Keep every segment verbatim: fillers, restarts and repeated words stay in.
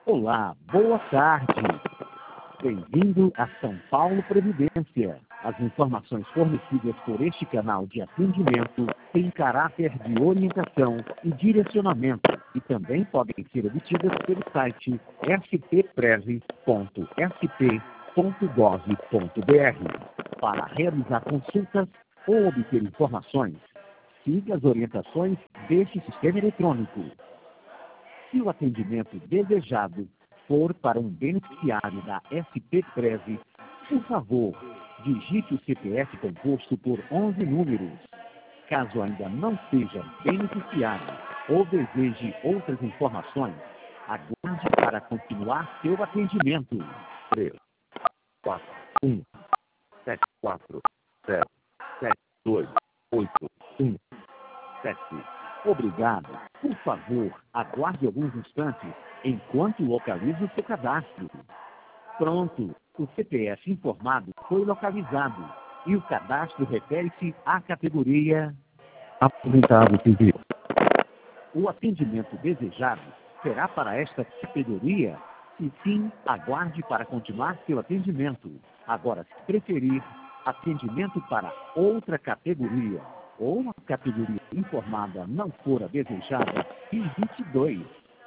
Olá, boa tarde. Bem-vindo a São Paulo Previdência. As informações fornecidas por este canal de atendimento têm caráter de orientação e direcionamento e também podem ser obtidas pelo site s p prev ponto s p ponto gov ponto b r. Para realizar consultas ou obter informações, siga as orientações deste sistema eletrônico. Se o atendimento desejado for para um beneficiário da SPPrev, por favor, digite o C P F composto por onze números. Caso ainda não seja beneficiário ou deseje outras informações, aguarde para continuar seu atendimento. três, quatro, um, sete, quatro, zero, sete, dois, oito, um, sete. Obrigado. Por favor, aguarde alguns instantes enquanto localizo seu cadastro. Pronto, o C P F informado foi localizado e o cadastro refere-se à categoria Aposentado civil. O atendimento desejado será para esta categoria? Se sim, aguarde para continuar seu atendimento. Agora, se preferir, atendimento para outra categoria ou a categoria informada não for a desejada, digite dois.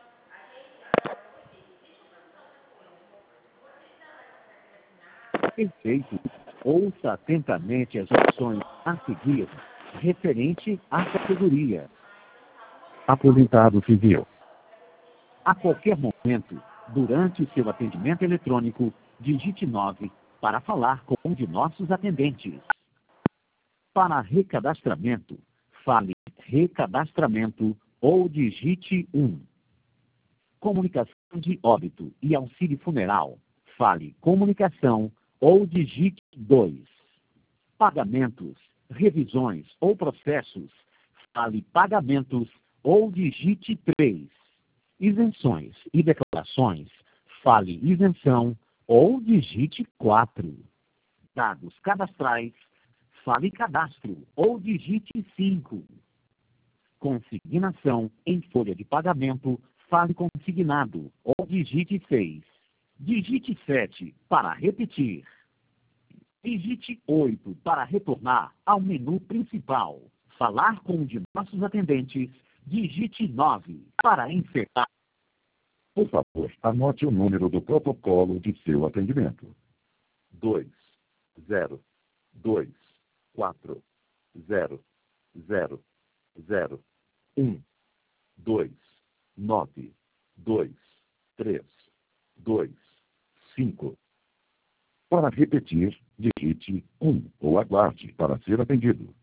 Perfeito. Ouça atentamente as opções a seguir, referente à categoria. Aposentado civil. A qualquer momento, durante o seu atendimento eletrônico, digite nove para falar com um de nossos atendentes. Para recadastramento, fale recadastramento ou digite um. Comunicação de óbito e auxílio funeral, fale comunicação ou digite dois. Pagamentos, revisões ou processos, fale pagamentos ou digite três. Isenções e declarações, fale isenção ou digite quatro. Dados cadastrais, fale cadastro ou digite cinco. Consignação em folha de pagamento, fale consignado ou digite seis. Digite sete para repetir. Digite oito para retornar ao menu principal. Falar com um de nossos atendentes, digite nove para encerrar. Por favor, anote o número do protocolo de seu atendimento. dois, zero, dois, quatro, zero, zero, zero, um, dois, nove, dois, três, dois, cinco. Para repetir, digite um ou aguarde para ser atendido.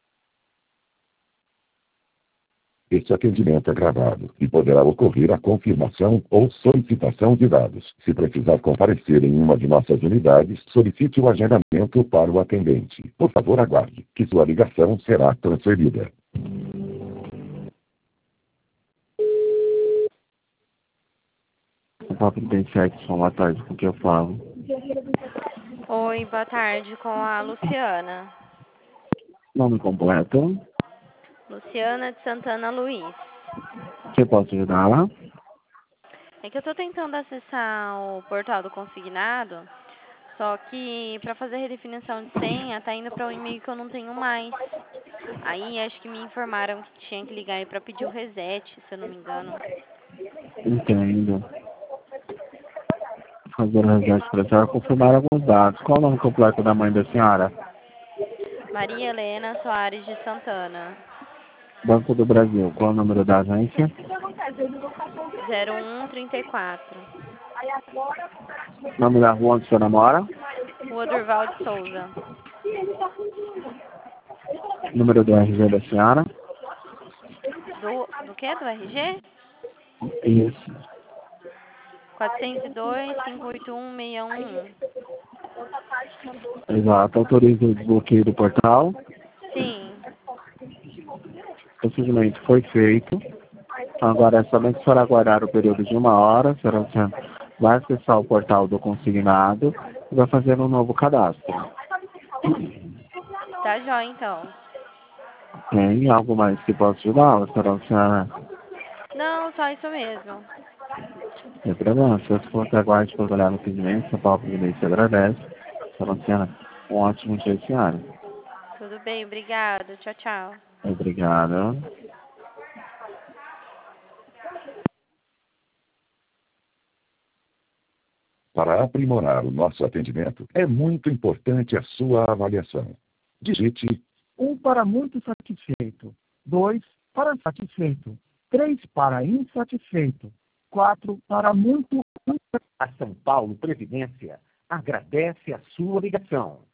Este atendimento é gravado e poderá ocorrer a confirmação ou solicitação de dados. Se precisar comparecer em uma de nossas unidades, solicite o agendamento para o atendente. Por favor, aguarde, que sua ligação será transferida. Boa tarde, com quem eu falo? Oi, boa tarde, com a Luciana. Nome completo? Luciana de Santana Luiz. Que posso ajudá-la? É que eu tô tentando acessar o portal do consignado, só que para fazer a redefinição de senha tá indo para um e-mail que eu não tenho mais. Aí acho que me informaram que tinha que ligar aí para pedir o reset, se eu não me engano. Entendo. Fazer o reset para a senhora, confirmar alguns dados. Qual o nome completo da mãe da senhora? Maria Helena Soares de Santana. Banco do Brasil. Qual o número da agência? zero um trinta e quatro. Nome da rua onde a senhora mora? Rua Durval de Souza. Número do R G da senhora? Do, do que? Do R G? Isso. quatrocentos e dois, cinco oito um, seis um um. Exato. Autoriza o desbloqueio do portal. Sim. O procedimento foi feito. Então, agora é somente a senhora aguardar o período de uma hora. A senhora vai acessar o portal do consignado e vai fazer um novo cadastro. Tá jóia, então. Tem algo mais que possa ajudar, senhora? Não, só isso mesmo. Sem problema, se você for aguarde para olhar no atendimento, São Paulo Previdência agradece. Sra. Luciana, um ótimo dia, senhora. Tudo bem, obrigado. Tchau, tchau. Obrigado. Para aprimorar o nosso atendimento, é muito importante a sua avaliação. Digite um para muito satisfeito, dois para satisfeito, três para insatisfeito, quatro para muito. A São Paulo Previdência agradece a sua ligação.